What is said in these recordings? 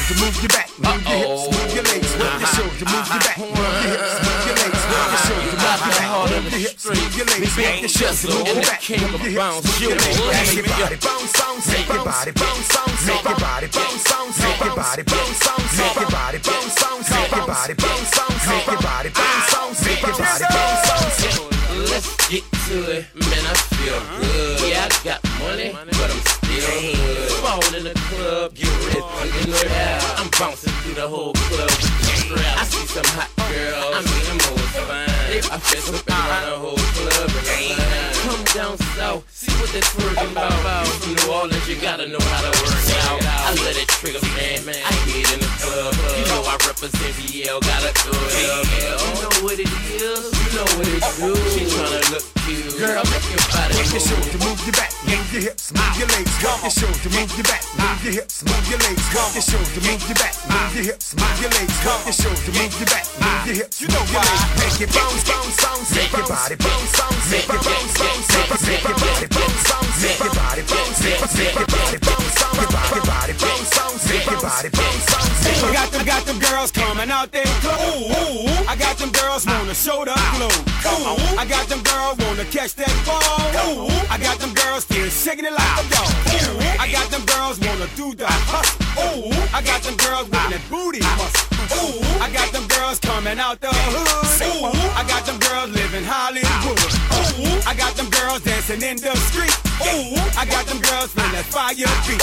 shoulder, move your back, move your hips, move your legs, work your shoulder, move your back, move your hips, move your legs, work your shoulder, move your back, move your hips, move your legs, work your shoulder, move your back, move your hips, move your legs, make your body bounce, bounce, make your body bounce, bounce, make your body bounce, bounce, make your body bounce, bounce, make your body bounce, bounce, make your body bounce, bounce, make your body bounce, bounce, make your body bounce, bounce. Let's get to it, man, I feel good. Yeah, I got money, but I'm still hood. Fall in the club, get ready, in the air. I'm bouncing through the whole club with the strap. I see some hot girls, I mean, them hoes fine. I fist up around the whole club and come down south, see what they're twerking about. From New Orleans, you gotta know how to work out. I let it trigger, man, I get in the club. You know I represent VL, gotta do it. You know what it is, you know what it do. She tryna look cute, girl, make your body work your shoulder, move your back, move your hips, move your legs, work your shoulder, move your back, move your hips, move your legs, work your shoulder, move your back, move your hips, move your legs, work your shoulder, move your back, move your hips, you know why? Make it bounce, bounce, bounce, make your body bounce, bounce, make your bounce, bounce, make your body bounce, bounce, make your body bounce, make your body bounce, bounce, your body bounce, bounce, make your body bounce, bounce. I got them girls coming out there close. I got them girls wanna show the glow. I got them girls wanna catch that ball. I got them girls still shaking it like a dog. I got them girls wanna do the hustle. I got them girls with that booty muscle. I got them girls coming out the hood. I got them girls living Hollywood. I got them girls dancing in the street. I got them girls feeling that fire beat.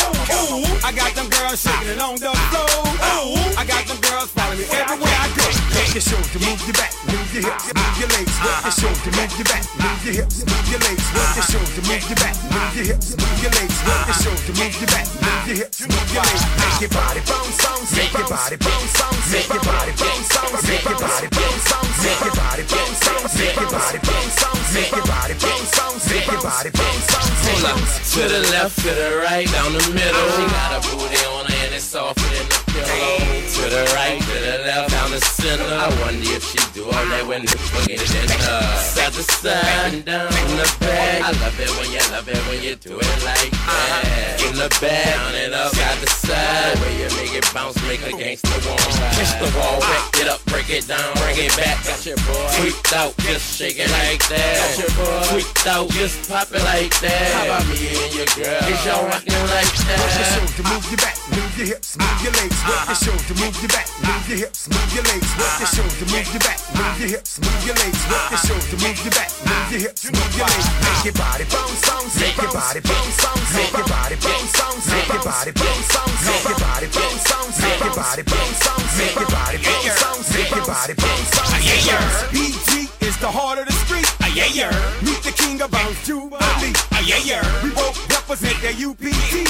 I got them girls shaking it on the floor. I got them girls following me everywhere I go. Work your shoulder, move your back, move your hips, move your legs. Work your shoulder, move your back, move your hips, move your legs. Work your shoulder, move your back, move your hips, move your legs. Work your shoulder, move your back, move your hips, move your legs. Make your body bounce, bounce, make your body bounce, bounce, make your body bounce, bounce, make your body bounce, bounce, make your body bounce, bounce, make your body bounce, bounce, make your body bounce, bounce, make your body bounce, bounce. Hold up, to the left, to the right, down the middle. She got a booty on her and it's softer than the pillow. To the right, to the left, down the center. I wonder if she do all that when the boogie in side to side and down in the back. I love it when you do it like that. In the back, down and up, side to side. Where you make it bounce, make a gangster warm. Kiss the wall, wreck it up, break it down, bring it back. Got your boy tweaked out, just shake it like that. Got your boy tweaked out, just pop it like that. How about me and your girl? Is y'all rockin' like that? Work your shoulder, move your back, move your hips, move your legs. Work your shoulder, move your back, move your hips, move your legs. Work your shoulder, move your back, move your hips, move your legs. Work your shoulder, move your back, move your hips, move your legs. Make your body bounce, bounce, make your body bounce, bounce, make your body bounce, bounce, make your body bounce, bounce, make your body bounce, bounce, make your body bounce, bounce, make your body bounce, bounce, make your body bounce, bounce. BG is the heart of the street. Meet the king of bounce Jubilee. We both represent the UPT.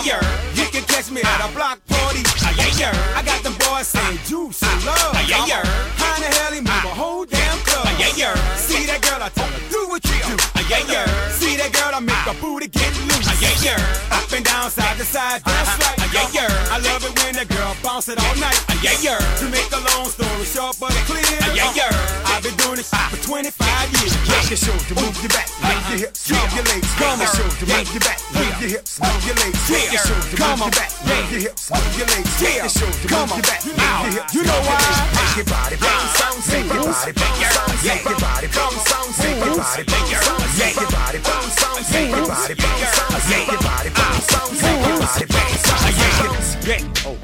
You can catch me at a block party. I got them boys saying juice and love. How in the hell he move a whole damn club? See that girl, I tell her do what you do. See that girl, I make her booty get loose. Up and down, side to side, that's right. I love it when the girl bounce it all night. To make a long story short but clear, I've been doing this for 25 years. Work your shoulder, move your back, move your hips, move your legs. Work your shoulder, move your back, move your hips, move your legs. Work your shoulder, move your back, move your hips, move your legs. Work your shoulder, move your back, move your hips. You know why? Make your body bounce, bounce, make your body bounce, bounce, make your body bounce, bounce, make your body bounce, bounce, make your body bounce, bounce, make your body bounce, bounce, make your body bounce, bounce, make your body bounce, bounce. Yeah.